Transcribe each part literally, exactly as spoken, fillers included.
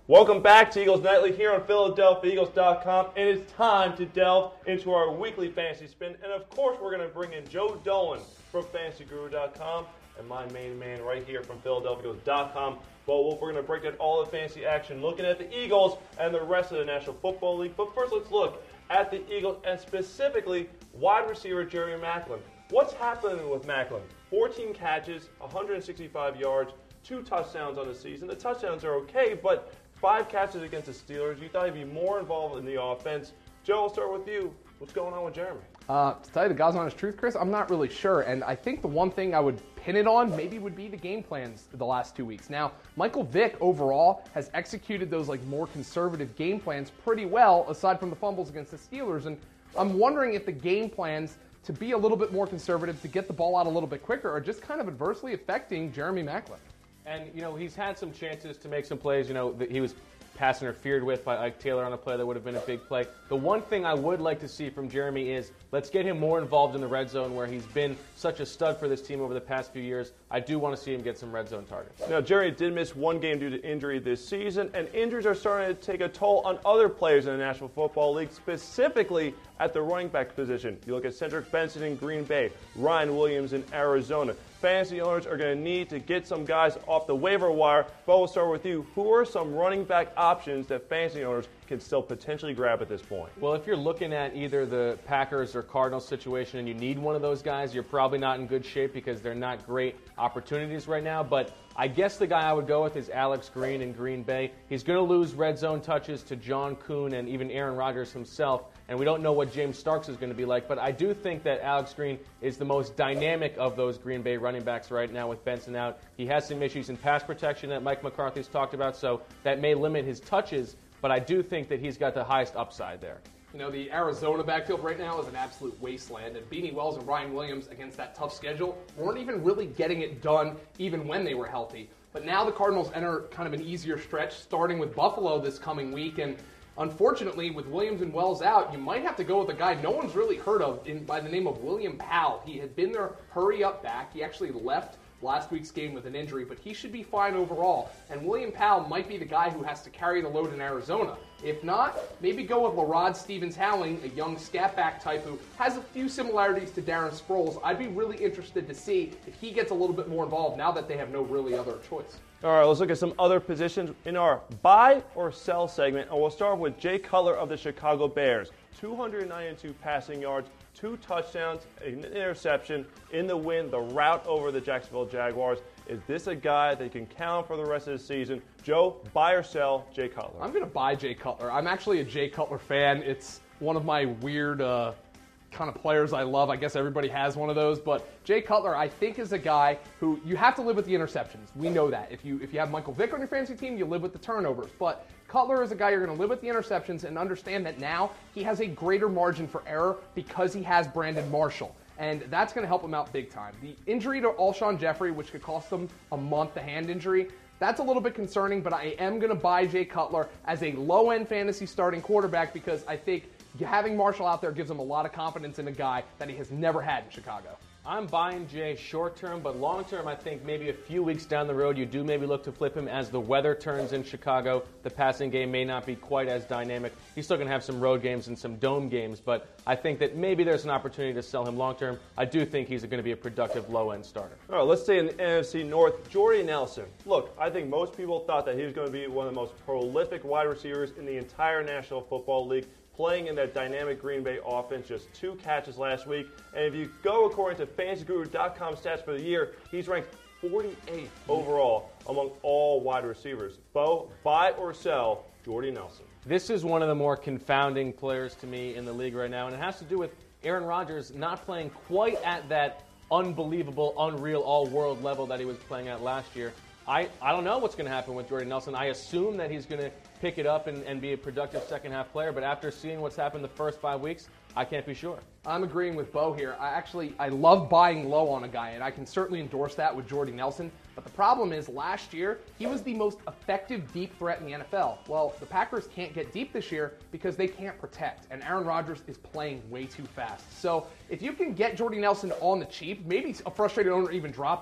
Welcome back to Eagles Nightly here on Philadelphia Eagles dot com. And it's time to delve into our weekly fantasy spin. And of course, we're going to bring in Joe Dolan from Fantasy Guru dot com and my main man right here from Philadelphia Eagles dot com. But we're going to break down all the fantasy action, looking at the Eagles and the rest of the National Football League. But first, let's look at the Eagles and specifically wide receiver Jeremy Maclin. What's happening with Maclin? fourteen catches, one hundred sixty-five yards, two touchdowns on the season. The touchdowns are okay, but five catches against the Steelers. You thought he'd be more involved in the offense. Joe, I'll start with you. What's going on with Jeremy? Uh, to tell you the God's honest truth, Chris, I'm not really sure. And I think the one thing I would pin it on maybe would be the game plans the last two weeks. Now, Michael Vick overall has executed those like more conservative game plans pretty well, aside from the fumbles against the Steelers. And I'm wondering if the game plans to be a little bit more conservative, to get the ball out a little bit quicker, are just kind of adversely affecting Jeremy Maclin. And, you know, he's had some chances to make some plays. You know, he was pass interfered with by Ike Taylor on a play that would have been a big play. The one thing I would like to see from Jeremy is let's get him more involved in the red zone where he's been such a stud for this team over the past few years. I do want to see him get some red zone targets. Now, Jeremy did miss one game due to injury this season, and injuries are starting to take a toll on other players in the National Football League, specifically at the running back position. You look at Cedric Benson in Green Bay, Ryan Williams in Arizona. Fantasy owners are going to need to get some guys off the waiver wire. But we'll start with you. Who are some running back options that fantasy owners can still potentially grab at this point? Well, if you're looking at either the Packers or Cardinals situation and you need one of those guys, you're probably not in good shape because they're not great opportunities right now. But I guess the guy I would go with is Alex Green in Green Bay. He's going to lose red zone touches to John Kuhn and even Aaron Rodgers himself. And we don't know what James Starks is going to be like. But I do think that Alex Green is the most dynamic of those Green Bay running backs right now with Benson out. He has some issues in pass protection that Mike McCarthy's talked about, so that may limit his touches. But I do think that he's got the highest upside there. You know, the Arizona backfield right now is an absolute wasteland, and Beanie Wells and Ryan Williams against that tough schedule weren't even really getting it done even when they were healthy. But now the Cardinals enter kind of an easier stretch, starting with Buffalo this coming week, and unfortunately, with Williams and Wells out, you might have to go with a guy no one's really heard of in, by the name of William Powell. He had been their hurry-up back. He actually left last week's game with an injury, but he should be fine overall. And William Powell might be the guy who has to carry the load in Arizona. If not, maybe go with LaRod Stevens-Howling, a young scat back type who has a few similarities to Darren Sproles. I'd be really interested to see if he gets a little bit more involved now that they have no really other choice. All right, let's look at some other positions in our buy or sell segment. And we'll start with Jay Cutler of the Chicago Bears. two hundred ninety-two passing yards, two touchdowns, an interception in the win, the rout over the Jacksonville Jaguars. Is this a guy that you can count for the rest of the season? Joe, buy or sell Jay Cutler? I'm going to buy Jay Cutler. I'm actually a Jay Cutler fan. It's one of my weird uh, kind of players I love. I guess everybody has one of those. But Jay Cutler, I think, is a guy who you have to live with the interceptions. We know that. If you if you have Michael Vick on your fantasy team, you live with the turnovers. But Cutler is a guy you're going to live with the interceptions and understand that now he has a greater margin for error because he has Brandon Marshall. And that's going to help him out big time. The injury to Alshon Jeffrey, which could cost him a month, the hand injury, that's a little bit concerning, but I am going to buy Jay Cutler as a low-end fantasy starting quarterback because I think having Marshall out there gives him a lot of confidence in a guy that he has never had in Chicago. I'm buying Jay short term, but long term, I think maybe a few weeks down the road, you do maybe look to flip him as the weather turns in Chicago. The passing game may not be quite as dynamic. He's still going to have some road games and some dome games, but I think that maybe there's an opportunity to sell him long term. I do think he's going to be a productive low-end starter. All right, let's stay in the N F C North. Jordy Nelson. Look, I think most people thought that he was going to be one of the most prolific wide receivers in the entire National Football League, playing in that dynamic Green Bay offense, just two catches last week. And if you go according to Fantasy Guru dot com stats for the year, he's ranked forty-eighth overall among all wide receivers. Bo, buy or sell Jordy Nelson? This is one of the more confounding players to me in the league right now, and it has to do with Aaron Rodgers not playing quite at that unbelievable, unreal, all-world level that he was playing at last year. I, I don't know what's going to happen with Jordy Nelson. I assume that he's going to pick it up and, and be a productive second-half player, but after seeing what's happened the first five weeks, I can't be sure. I'm agreeing with Bo here. I actually, I love buying low on a guy, and I can certainly endorse that with Jordy Nelson. But the problem is, last year, he was the most effective deep threat in the N F L. Well, the Packers can't get deep this year because they can't protect, and Aaron Rodgers is playing way too fast. So if you can get Jordy Nelson on the cheap, maybe a frustrated owner even dropped him,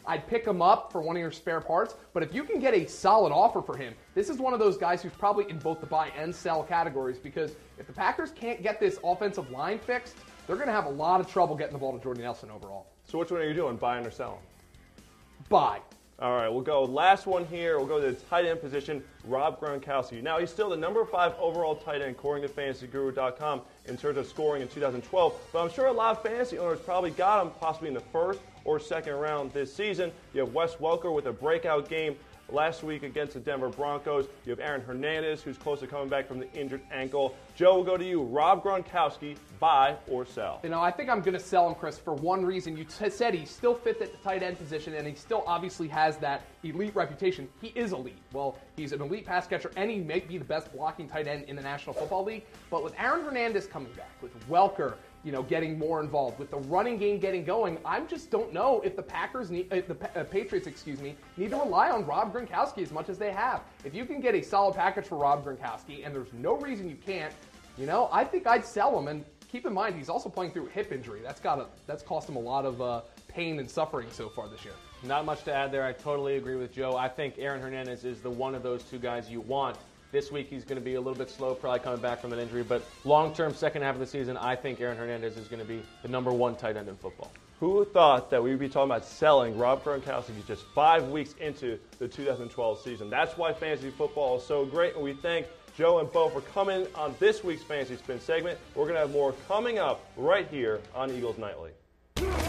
I'd pick him up for one of your spare parts. But if you can get a solid offer for him, this is one of those guys who's probably in both the buy and sell categories, because if the Packers can't get this offensive line fixed, they're going to have a lot of trouble getting the ball to Jordy Nelson overall. So which one are you doing, buying or selling? Buy. All right, we'll go last one here. We'll go to the tight end position, Rob Gronkowski. Now, he's still the number five overall tight end, according to fantasy guru dot com, in terms of scoring in two thousand twelve. But I'm sure a lot of fantasy owners probably got him possibly in the first or second round this season. You have Wes Welker with a breakout game last week against the Denver Broncos. You have Aaron Hernandez, who's close to coming back from the injured ankle. Joe, we'll go to you. Rob Gronkowski, buy or sell? You know, I think I'm going to sell him, Chris, for one reason. You t- said he's still fit at the tight end position, and he still obviously has that elite reputation. He is elite. Well, he's an elite pass catcher, and he may be the best blocking tight end in the National Football League. But with Aaron Hernandez coming back, with Welker, you know, getting more involved, with the running game getting going, I just don't know if the Packers need, if the uh, Patriots, excuse me, need to rely on Rob Gronkowski as much as they have. If you can get a solid package for Rob Gronkowski, and there's no reason you can't, you know, I think I'd sell him. And keep in mind, he's also playing through a hip injury. That's got a, that's cost him a lot of uh, pain and suffering so far this year. Not much to add there. I totally agree with Joe. I think Aaron Hernandez is the one of those two guys you want. This week he's going to be a little bit slow, probably coming back from an injury. But long-term, second half of the season, I think Aaron Hernandez is going to be the number one tight end in football. Who thought that we would be talking about selling Rob Gronkowski just five weeks into the two thousand twelve season? That's why fantasy football is so great, and we thank Joe and Bo for coming on this week's Fantasy Spin segment. We're going to have more coming up right here on Eagles Nightly.